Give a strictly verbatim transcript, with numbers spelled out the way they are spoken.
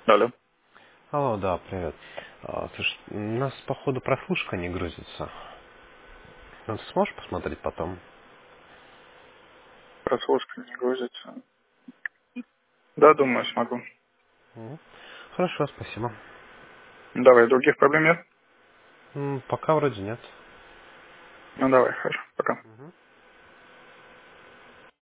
Алло. Алло, да, привет. А, слушай, у нас, походу, прослушка не грузится. Ну, ты сможешь посмотреть потом? Прослушка не грузится. Да, думаю, смогу. М, Хорошо, спасибо. Ну, давай, других проблем нет? М, Пока вроде нет. Ну, давай, хорошо, пока. Мгм.